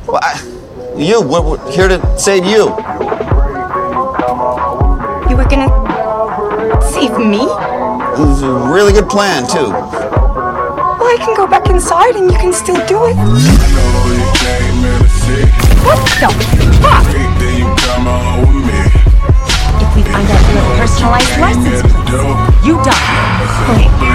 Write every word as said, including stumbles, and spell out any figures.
Well, I, you, we're, we're here to save you. You were gonna save me? It was a really good plan, too. Well, I can go back inside and you can still do it. What the fuck? If we find out your personalized license plate, you die. Wait.